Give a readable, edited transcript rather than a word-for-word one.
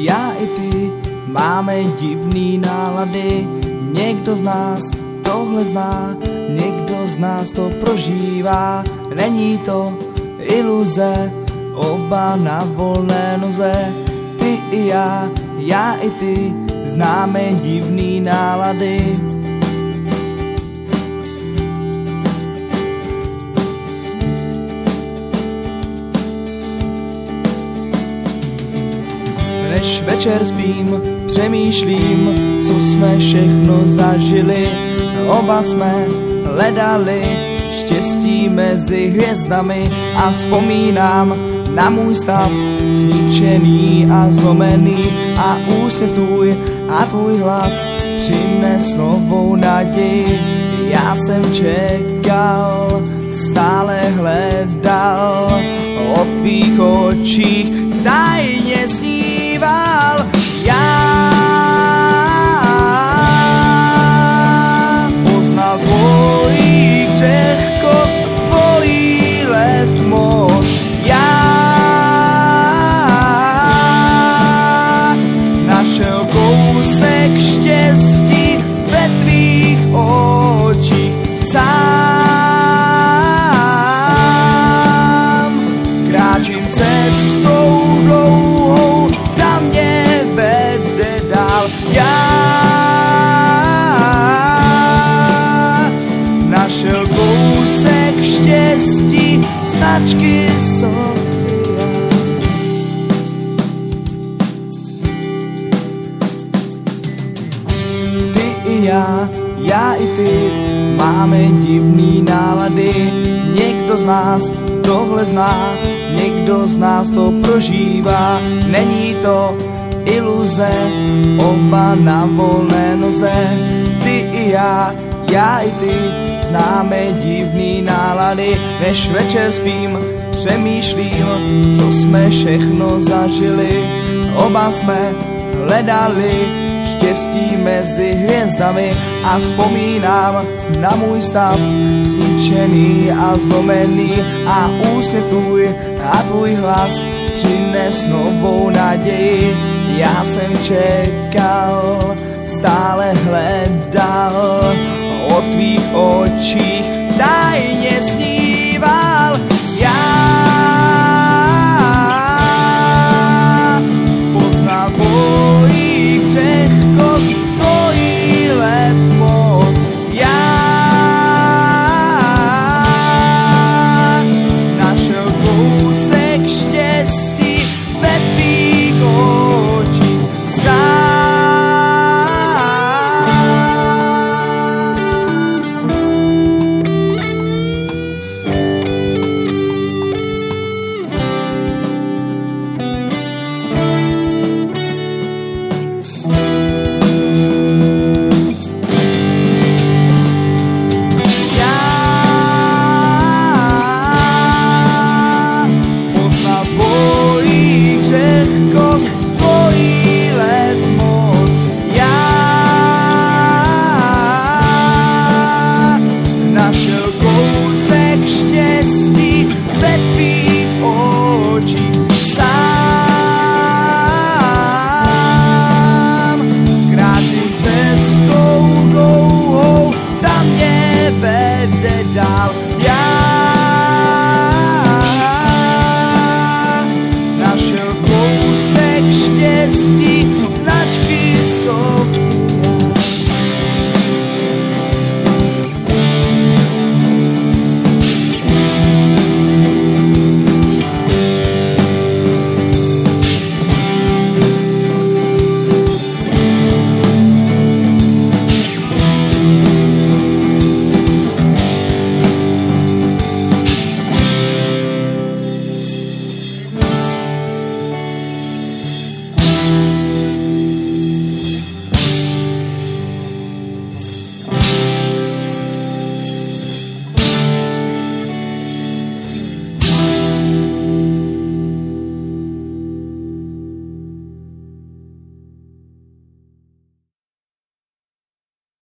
já i ty máme divný nálady. Někdo z nás tohle zná, někdo z nás to prožívá. Není to iluze, oba na volné noze. Ty i já i ty známe divný nálady. Než večer spím, přemýšlím, co jsme všechno zažili. Oba jsme hledali štěstí mezi hvězdami a vzpomínám na můj stav, zničený a zlomený, a úsměv tvůj a tvůj hlas přines novou naději. Já jsem čekal, stále hledal, o tvých očích tajně sníval. Já poznal tvojí křehkost, tvojí letmost. Já našel kousek štěstí ve tvých očích. Sám kráčím cestou dlouhou, ta mě vede dál. Já našel kousek štěstí, značky Sofia. Ty i já i ty máme divný nálady. Někdo z nás tohle zná, někdo z nás to prožívá. Není to iluze, oba na volné noze. Ty i já i ty známe divný nálady. Než večer spím, přemýšlím, co jsme všechno zažili. Oba jsme hledali štěstí mezi hvězdami a vzpomínám na můj stav, zničený a zlomený, a úsměv tvůj a tvůj hlas přines novou naději. Já jsem čekal, stále hledal, o tvých očích tajně sníval. Já poznal tvojí křehkost, tvojí letmost. Já našel kousek štěstí ve tvých očích. Dál. Já